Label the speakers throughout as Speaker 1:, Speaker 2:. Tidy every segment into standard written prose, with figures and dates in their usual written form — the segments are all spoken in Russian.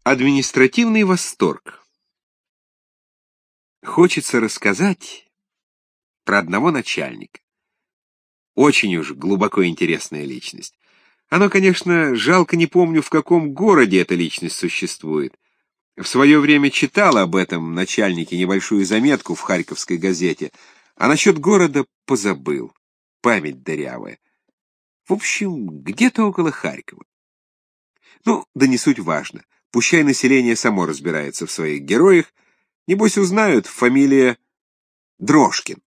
Speaker 1: Административный восторг. Хочется рассказать про одного начальника. Очень уж глубоко интересная личность. Оно, конечно, жалко, не помню, в каком городе эта личность существует. В свое время читал об этом начальнике небольшую заметку в Харьковской газете, а насчет города позабыл. Память дырявая. В общем, где-то около Харькова. Ну, да не суть важно. Пущай население само разбирается в своих героях. Небось узнают, фамилия Дрожкин.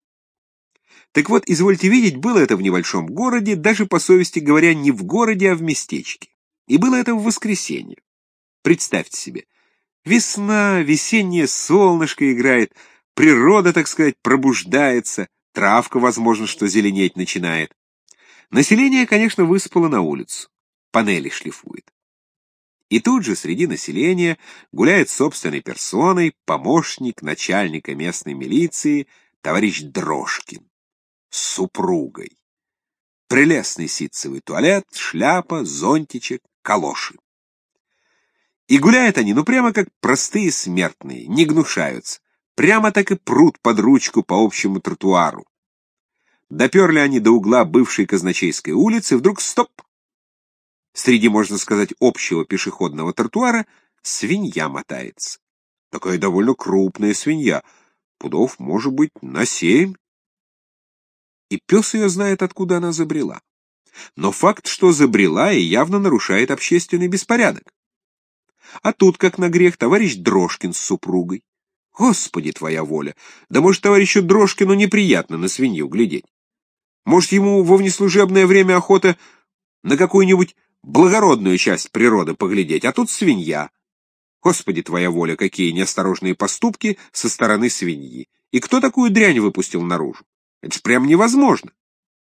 Speaker 1: Так вот, извольте видеть, было это в небольшом городе, даже по совести говоря, не в городе, а в местечке. И было это в воскресенье. Представьте себе, весна, весеннее солнышко играет, природа, так сказать, пробуждается, травка, возможно, что зеленеть начинает. Население, конечно, высыпало на улицу, панели шлифует. И тут же среди населения гуляет собственной персоной помощник начальника местной милиции товарищ Дрожкин с супругой. Прелестный ситцевый туалет, шляпа, зонтичек, калоши. И гуляют они, ну прямо как простые смертные, не гнушаются. Прямо так и прут под ручку по общему тротуару. Доперли они до угла бывшей Казначейской улицы, вдруг стоп! Среди, можно сказать, общего пешеходного тротуара свинья мотается. Такая довольно крупная свинья, пудов, может быть, на 7. И пес ее знает, откуда она забрела. Но факт, что забрела, и явно нарушает общественный беспорядок. А тут, как на грех, товарищ Дрожкин с супругой. Господи, твоя воля! Да может, товарищу Дрожкину неприятно на свинью глядеть? Может, ему во внеслужебное время охота на какую-нибудь благородную часть природы поглядеть, а тут свинья. Господи, твоя воля, какие неосторожные поступки со стороны свиньи. И кто такую дрянь выпустил наружу? Это ж прям невозможно.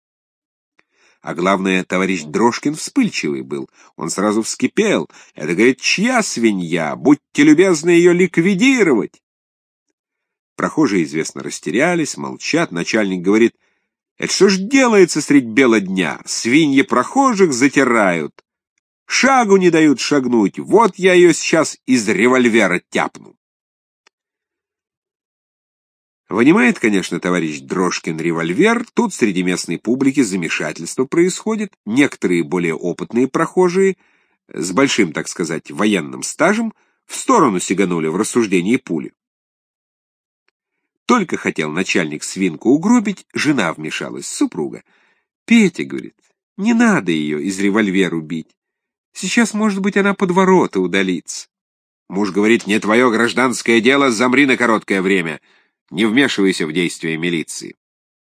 Speaker 1: А главное, товарищ Дрожкин вспыльчивый был. Он сразу вскипел. Это, говорит, чья свинья? Будьте любезны ее ликвидировать. Прохожие, известно, растерялись, молчат. Начальник говорит: это что ж делается средь бела дня? Свиньи прохожих затирают. Шагу не дают шагнуть. Вот я ее сейчас из револьвера тяпну. Вынимает, конечно, товарищ Дрожкин револьвер. Тут среди местной публики замешательство происходит. Некоторые более опытные прохожие, с большим, так сказать, военным стажем, в сторону сиганули в рассуждении пули. Только хотел начальник свинку угробить, жена вмешалась, супруга. «Петя, — говорит, — не надо ее из револьвера бить. Сейчас, может быть, она под ворота удалится». Муж говорит: «Не твое гражданское дело, замри на короткое время. Не вмешивайся в действия милиции».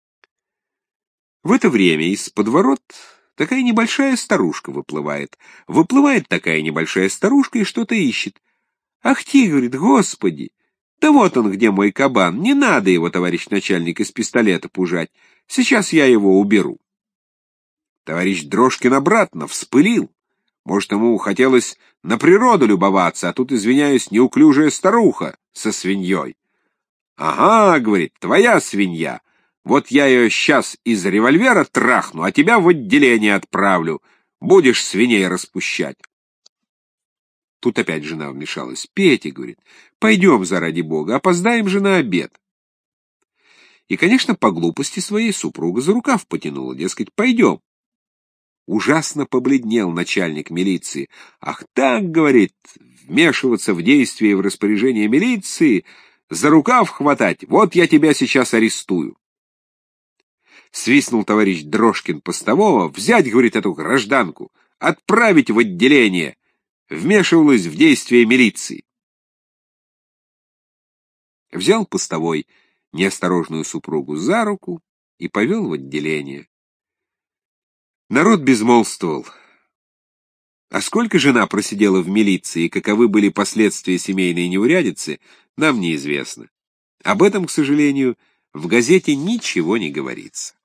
Speaker 1: В это время из-под ворот такая небольшая старушка выплывает. Выплывает такая небольшая старушка и что-то ищет. «Ах ты, — говорит, — Господи! Да вот он где, мой кабан. Не надо его, товарищ начальник, из пистолета пужать. Сейчас я его уберу». Товарищ Дрожкин обратно вспылил. Может, ему хотелось на природу любоваться, а тут, извиняюсь, неуклюжая старуха со свиньей. «Ага, — говорит, — твоя свинья. Вот я ее сейчас из револьвера трахну, а тебя в отделение отправлю. Будешь свиней распущать». Тут опять жена вмешалась. «Петя, — говорит, — пойдем, заради бога, опоздаем же на обед». И, конечно, по глупости своей супруга за рукав потянула, дескать, пойдем. Ужасно побледнел начальник милиции. «Ах так, — говорит, — вмешиваться в действия и в распоряжение милиции, за рукав хватать, вот я тебя сейчас арестую». Свистнул товарищ Дрожкин постового: «Взять, — говорит, — эту гражданку, отправить в отделение. Вмешивалась в действия милиции». Взял постовой неосторожную супругу за руку и повел в отделение. Народ безмолвствовал. А сколько жена просидела в милиции и каковы были последствия семейной неурядицы, нам неизвестно. Об этом, к сожалению, в газете ничего не говорится.